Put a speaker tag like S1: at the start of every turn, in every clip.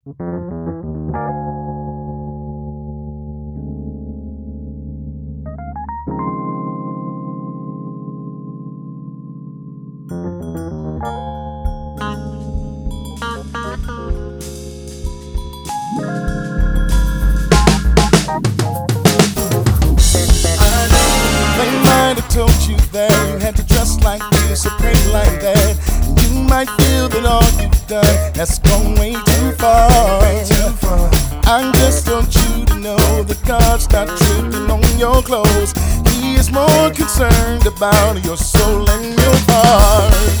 S1: They might have told you that you had to dress like this or pray like that. You might feel that all you've done has gone way too far. I just want you to know that God's not tripping on your clothes. He is more concerned about your soul and your heart.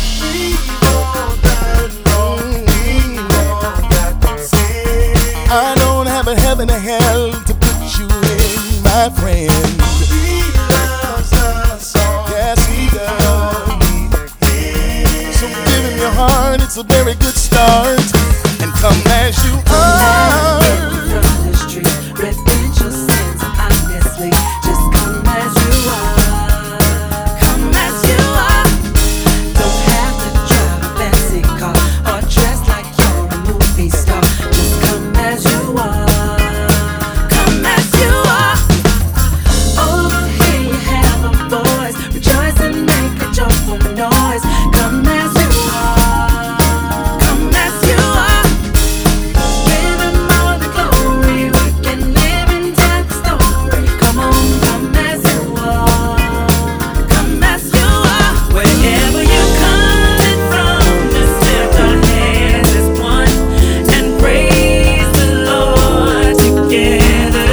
S1: I don't have a heaven or hell to put you in, my friend. He loves us all. Yes, he does. So give him your heart, it's a very good start. And come as you are.
S2: From the street, repent your sins honestly. Just come as you are. Come as you are. Don't have to drive a fancy car or dress like you're a movie star. Just come as you are. Come as you are. Over here you have a voice. Rejoice and make a joyful noise. Come as you are. Come as you are. Give him all the glory. We can live and tell the story. Come on, come as you are. Come as you are. Wherever you're coming from, just lift our hands as one and praise the Lord together.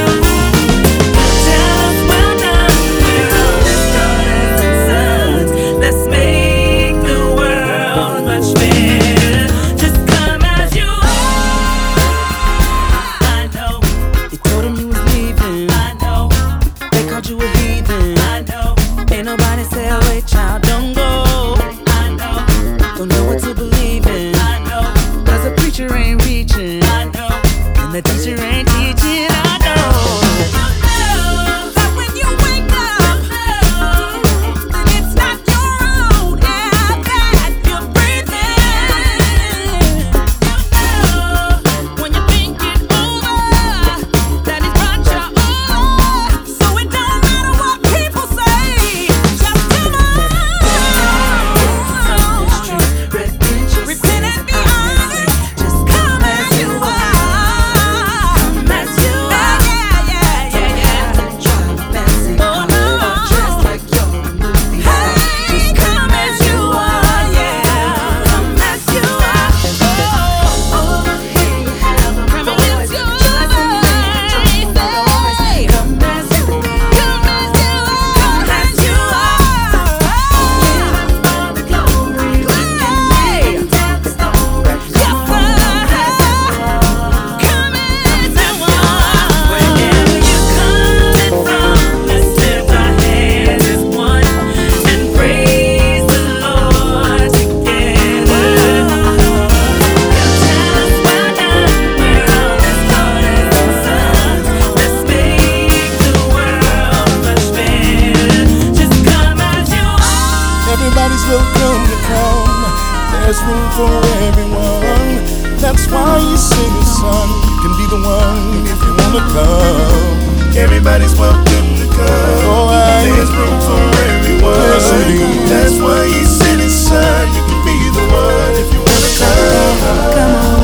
S2: Tell us well done, we're all his daughters and sons. Let's make the world much better. Just come as you are. I know. They told him you was leaving. I know. They called you a heathen. I know. Ain't nobody say, oh, wait, child, don't go. I know. Don't know what to believe in. I know. Cause the preacher ain't reaching. I know. And the teacher ain't teaching. I know. That when you wake up, then it's not your own air that you're breathing. When you think it over, that it's brought you over. So it don't matter what people say, just come on. Repent and be honest. Just come as you are. Come as you are. Yeah. Don't try to fancy car or dress like you're a movie star. Just come as you are. Yeah. Come as you are. Over here you have a voice. Rejoice and make a joyful noise. Come as you are. Come as you are. Give him all the glory. We can live and tell the story. Come on, come as you are. Come as you are. Wherever you're coming from, let's lift our hands as one and praise the Lord together. Tell us well done, we're all his daughters and sons. Let's make the world much better. Just come as you are.
S1: Everybody's welcome to come. There's room for everyone. That's why you sing a song. You can be the one if you wanna come. Everybody's welcome to come. There's room for everyone. Yes, indeed. That's why you sing a song. You can be the one if you wanna come.
S2: Come on.